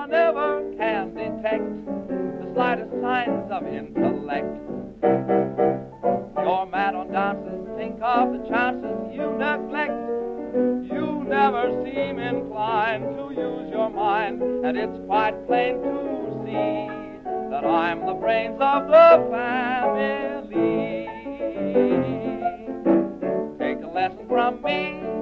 one ever can detect the slightest signs of intellect. You're mad on dances, think of the chances you neglect. You never seem inclined to use your mind, and it's quite plain to see that I'm the brains of the family. Take a lesson from me,